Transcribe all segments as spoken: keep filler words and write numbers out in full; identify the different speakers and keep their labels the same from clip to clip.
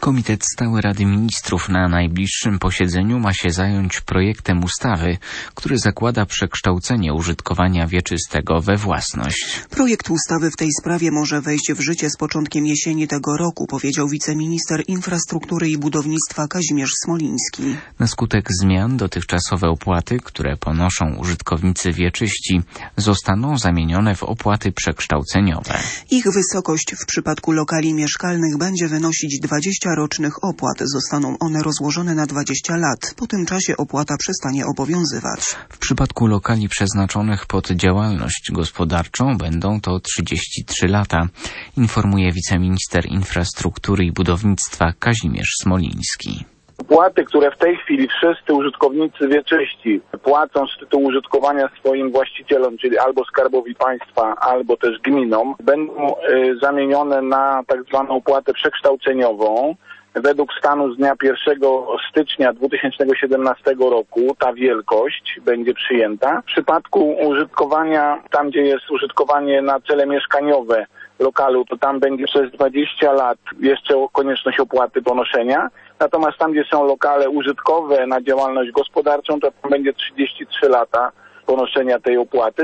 Speaker 1: Komitet Stały Rady Ministrów na najbliższym posiedzeniu ma się zająć projektem ustawy, który zakłada przekształcenie użytkowania wieczystego we własność.
Speaker 2: Projekt ustawy w tej sprawie może wejść w życie z początkiem jesieni tego roku, powiedział wiceminister infrastruktury i budownictwa Kazimierz Smoliński.
Speaker 1: Na skutek zmian dotychczasowe opłaty, które ponoszą użytkownicy wieczyści, zostaną zamienione w opłaty przekształceniowe.
Speaker 2: Ich wysokość w przypadku lokali mieszkalnych będzie wynosić dwadzieścia rocznych opłat. Zostaną one rozłożone na dwadzieścia lat. Po tym czasie opłata przestanie obowiązywać.
Speaker 1: W przypadku lokali przeznaczonych pod działalność gospodarczą będą to trzydzieści trzy lata, informuje wiceminister infrastruktury i budownictwa Kazimierz Smoliński.
Speaker 3: Opłaty, które w tej chwili wszyscy użytkownicy wieczyści płacą z tytułu użytkowania swoim właścicielom, czyli albo Skarbowi Państwa, albo też gminom, będą y, zamienione na tak zwaną opłatę przekształceniową. Według stanu z dnia pierwszego stycznia dwa tysiące siedemnastego roku ta wielkość będzie przyjęta. W przypadku użytkowania, tam gdzie jest użytkowanie na cele mieszkaniowe lokalu, to tam będzie przez dwadzieścia lat jeszcze konieczność opłaty ponoszenia. Natomiast tam, gdzie są lokale użytkowe na działalność gospodarczą, to tam będzie trzydzieści trzy lata ponoszenia tej opłaty.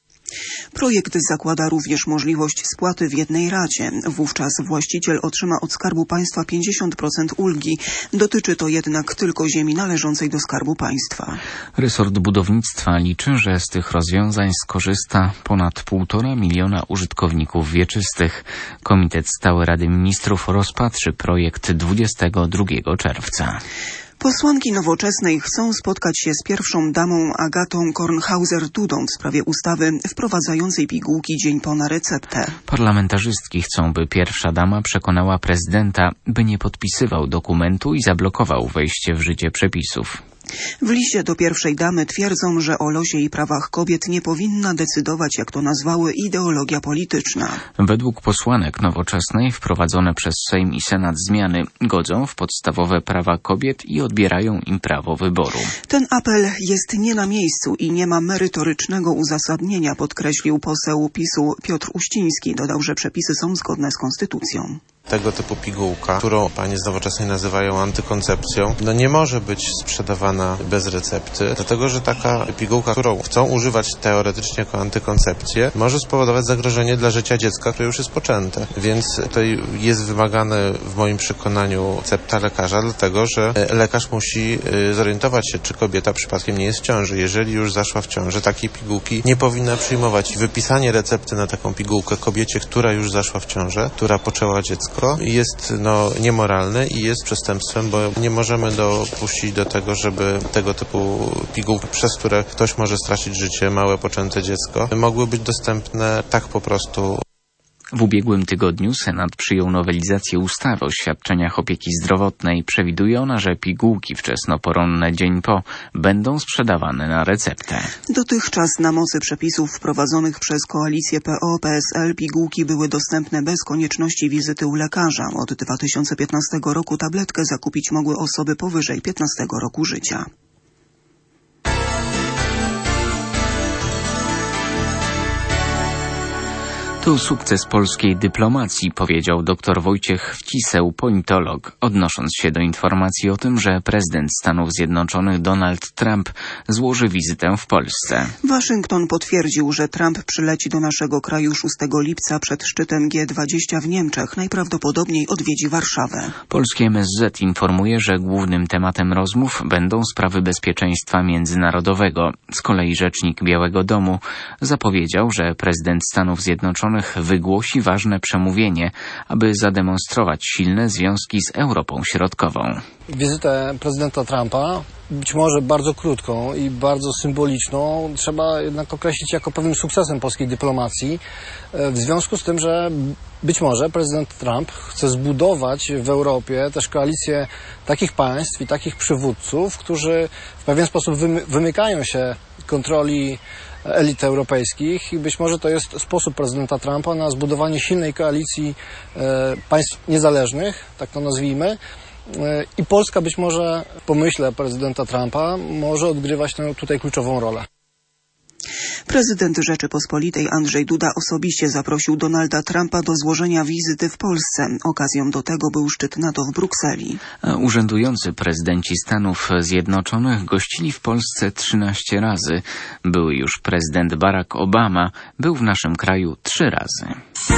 Speaker 2: Projekt zakłada również możliwość spłaty w jednej racie. Wówczas właściciel otrzyma od Skarbu Państwa pięćdziesiąt procent ulgi. Dotyczy to jednak tylko ziemi należącej do Skarbu Państwa.
Speaker 1: Resort budownictwa liczy, że z tych rozwiązań skorzysta ponad półtora miliona użytkowników wieczystych. Komitet Stały Rady Ministrów rozpatrzy projekt dwudziestego drugiego czerwca.
Speaker 2: Posłanki Nowoczesnej chcą spotkać się z pierwszą damą Agatą Kornhauser-Dudą w sprawie ustawy wprowadzającej pigułki dzień po na receptę.
Speaker 1: Parlamentarzystki chcą, by pierwsza dama przekonała prezydenta, by nie podpisywał dokumentu i zablokował wejście w życie przepisów.
Speaker 2: W liście do pierwszej damy twierdzą, że o losie i prawach kobiet nie powinna decydować, jak to nazwały, ideologia polityczna.
Speaker 1: Według posłanek Nowoczesnej wprowadzone przez Sejm i Senat zmiany godzą w podstawowe prawa kobiet i odbierają im prawo wyboru.
Speaker 2: Ten apel jest nie na miejscu i nie ma merytorycznego uzasadnienia, podkreślił poseł PiSu Piotr Uściński. Dodał, że przepisy są zgodne z konstytucją.
Speaker 4: Tego typu pigułka, którą panie z Nowoczesnej nazywają antykoncepcją, no nie może być sprzedawana bez recepty, dlatego że taka pigułka, którą chcą używać teoretycznie jako antykoncepcję, może spowodować zagrożenie dla życia dziecka, które już jest poczęte. Więc tutaj jest wymagane w moim przekonaniu recepta lekarza, dlatego że lekarz musi zorientować się, czy kobieta przypadkiem nie jest w ciąży. Jeżeli już zaszła w ciąży, takiej pigułki nie powinna przyjmować. Wypisanie recepty na taką pigułkę kobiecie, która już zaszła w ciążę, która poczęła dziecko, jest no, niemoralne i jest przestępstwem, bo nie możemy dopuścić do tego, żeby tego typu pigułki, przez które ktoś może stracić życie, małe poczęte dziecko, mogły być dostępne tak po prostu.
Speaker 1: W ubiegłym tygodniu Senat przyjął nowelizację ustawy o świadczeniach opieki zdrowotnej. Przewiduje ona, że pigułki wczesnoporonne dzień po będą sprzedawane na receptę.
Speaker 2: Dotychczas na mocy przepisów wprowadzonych przez koalicję P O P S L pigułki były dostępne bez konieczności wizyty u lekarza. Od dwa tysiące piętnastego roku tabletkę zakupić mogły osoby powyżej piętnastego roku życia.
Speaker 1: To sukces polskiej dyplomacji, powiedział dr Wojciech Wciseł, politolog, odnosząc się do informacji o tym, że prezydent Stanów Zjednoczonych Donald Trump złoży wizytę w Polsce.
Speaker 2: Waszyngton potwierdził, że Trump przyleci do naszego kraju szóstego lipca przed szczytem G dwadzieścia w Niemczech. Najprawdopodobniej odwiedzi Warszawę.
Speaker 1: Polskie M S Z informuje, że głównym tematem rozmów będą sprawy bezpieczeństwa międzynarodowego. Z kolei rzecznik Białego Domu zapowiedział, że prezydent Stanów Zjednoczonych wygłosi ważne przemówienie, aby zademonstrować silne związki z Europą Środkową.
Speaker 5: Wizytę prezydenta Trumpa, być może bardzo krótką i bardzo symboliczną, trzeba jednak określić jako pewnym sukcesem polskiej dyplomacji, w związku z tym, że być może prezydent Trump chce zbudować w Europie też koalicję takich państw i takich przywódców, którzy w pewien sposób wymy- wymykają się kontroli elit europejskich i być może to jest sposób prezydenta Trumpa na zbudowanie silnej koalicji e, państw niezależnych, tak to nazwijmy, e, i Polska być może w pomyśle prezydenta Trumpa może odgrywać tę tutaj kluczową rolę.
Speaker 2: Prezydent Rzeczypospolitej Andrzej Duda osobiście zaprosił Donalda Trumpa do złożenia wizyty w Polsce. Okazją do tego był szczyt NATO w Brukseli.
Speaker 1: A urzędujący prezydenci Stanów Zjednoczonych gościli w Polsce trzynaście razy. Były już prezydent Barack Obama był w naszym kraju trzy razy.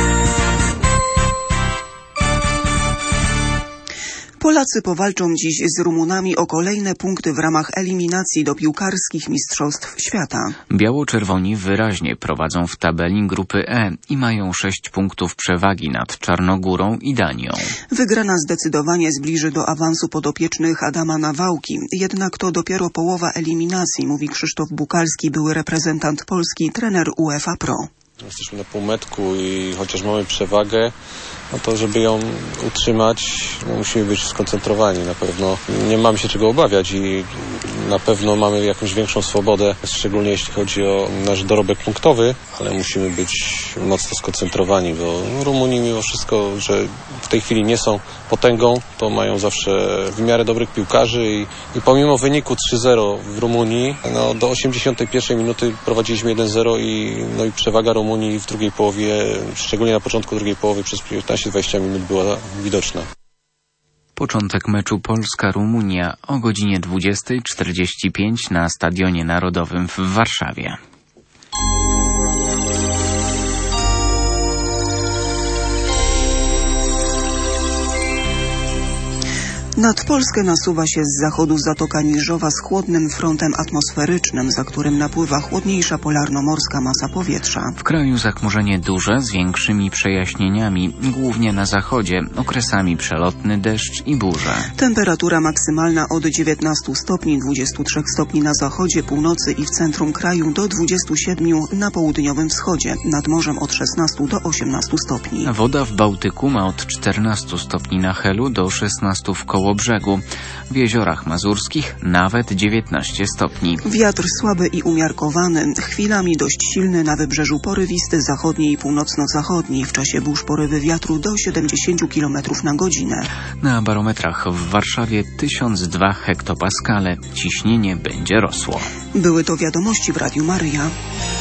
Speaker 2: Polacy powalczą dziś z Rumunami o kolejne punkty w ramach eliminacji do piłkarskich mistrzostw świata.
Speaker 1: Biało-czerwoni wyraźnie prowadzą w tabeli grupy E i mają sześć punktów przewagi nad Czarnogórą i Danią.
Speaker 2: Wygrana zdecydowanie zbliży do awansu podopiecznych Adama Nawałki. Jednak to dopiero połowa eliminacji, mówi Krzysztof Bukalski, były reprezentant Polski, trener UEFA Pro.
Speaker 6: Jesteśmy na półmetku i chociaż mamy przewagę, no to żeby ją utrzymać, no musimy być skoncentrowani. Na pewno nie mamy się czego obawiać i na pewno mamy jakąś większą swobodę, szczególnie jeśli chodzi o nasz dorobek punktowy, ale musimy być mocno skoncentrowani, bo Rumuni mimo wszystko, że w tej chwili nie są potęgą, to mają zawsze w miarę dobrych piłkarzy i, i pomimo wyniku trzy zero w Rumunii, no do osiemdziesiątej pierwszej minuty prowadziliśmy jeden zero i, no i przewaga Rumunii w drugiej połowie, szczególnie na początku drugiej połowy przez piętnaście dwadzieścia minut była widoczna.
Speaker 1: Początek meczu Polska-Rumunia o godzinie dwudziestej czterdzieści pięć na Stadionie Narodowym w Warszawie.
Speaker 2: Nad Polskę nasuwa się z zachodu Zatoka Niżowa z chłodnym frontem atmosferycznym, za którym napływa chłodniejsza polarnomorska masa powietrza.
Speaker 1: W kraju zachmurzenie duże z większymi przejaśnieniami, głównie na zachodzie, okresami przelotny deszcz i burze.
Speaker 2: Temperatura maksymalna od dziewiętnastu stopni, dwudziestu trzech stopni na zachodzie, północy i w centrum kraju do dwudziestu siedmiu na południowym wschodzie, nad morzem od szesnastu do osiemnastu stopni.
Speaker 1: Woda w Bałtyku ma od czternastu stopni na Helu do szesnastu w koło brzegu. W jeziorach mazurskich nawet dziewiętnaście stopni.
Speaker 2: Wiatr słaby i umiarkowany, chwilami dość silny, na wybrzeżu porywisty, zachodni i północno-zachodni. W czasie burz porywy wiatru do siedemdziesięciu kilometrów na godzinę.
Speaker 1: Na barometrach w Warszawie tysiąc dwa hektopaskale. Ciśnienie będzie rosło.
Speaker 2: Były to wiadomości w Radiu Maryja.